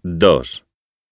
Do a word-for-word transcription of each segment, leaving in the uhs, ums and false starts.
dos.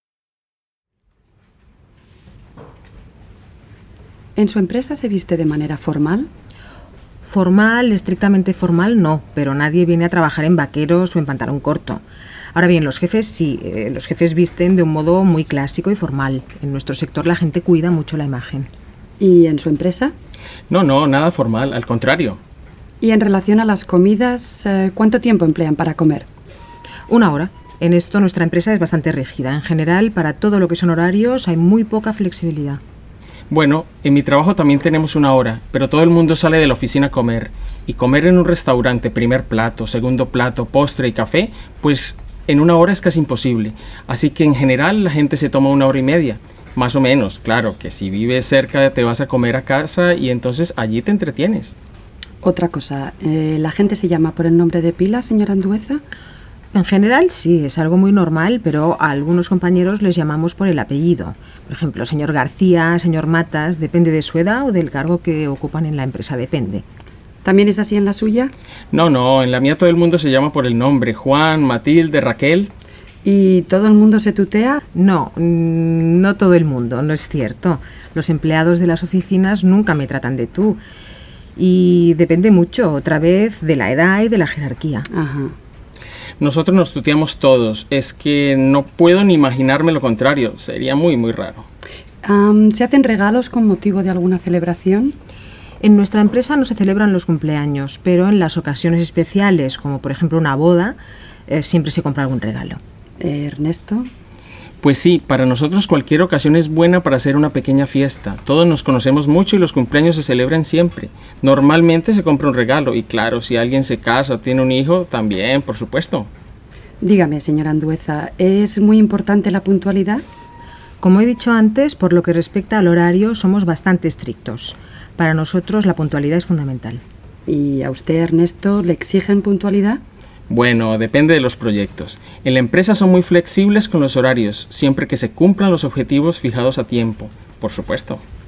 ¿En su empresa se viste de manera formal? Formal, estrictamente formal, no, pero nadie viene a trabajar en vaqueros o en pantalón corto. Ahora bien, los jefes sí, eh, los jefes visten de un modo muy clásico y formal. En nuestro sector la gente cuida mucho la imagen. ¿Y en su empresa? No, no, nada formal, al contrario. ¿Y en relación a las comidas, eh, cuánto tiempo emplean para comer? Una hora. En esto nuestra empresa es bastante rígida. En general, para todo lo que son horarios hay muy poca flexibilidad. Bueno, en mi trabajo también tenemos una hora, pero todo el mundo sale de la oficina a comer. Y comer en un restaurante, primer plato, segundo plato, postre y café, pues en una hora es casi imposible. Así que en general la gente se toma una hora y media. Más o menos, claro, que si vives cerca te vas a comer a casa y entonces allí te entretienes. Otra cosa, eh, ¿la gente se llama por el nombre de pila, señora Andueza? En general sí, es algo muy normal, pero a algunos compañeros les llamamos por el apellido. Por ejemplo, señor García, señor Matas, depende de su edad o del cargo que ocupan en la empresa, depende. ¿También es así en la suya? No, no, en la mía todo el mundo se llama por el nombre. Juan, Matilde, Raquel. ¿Y todo el mundo se tutea? No, no todo el mundo, no es cierto. Los empleados de las oficinas nunca me tratan de tú. Y depende mucho, otra vez, de la edad y de la jerarquía. Ajá. Nosotros nos tuteamos todos. Es que no puedo ni imaginarme lo contrario. Sería muy, muy raro. Um, ¿Se hacen regalos con motivo de alguna celebración? En nuestra empresa no se celebran los cumpleaños, pero en las ocasiones especiales, como por ejemplo una boda, eh, siempre se compra algún regalo. Eh, ¿Ernesto? Pues sí, para nosotros cualquier ocasión es buena para hacer una pequeña fiesta. Todos nos conocemos mucho y los cumpleaños se celebran siempre. Normalmente se compra un regalo y claro, si alguien se casa o tiene un hijo, también, por supuesto. Dígame, señora Andueza, ¿es muy importante la puntualidad? Como he dicho antes, por lo que respecta al horario, somos bastante estrictos. Para nosotros la puntualidad es fundamental. ¿Y a usted, Ernesto, le exigen puntualidad? Bueno, depende de los proyectos. En la empresa son muy flexibles con los horarios, siempre que se cumplan los objetivos fijados a tiempo, por supuesto.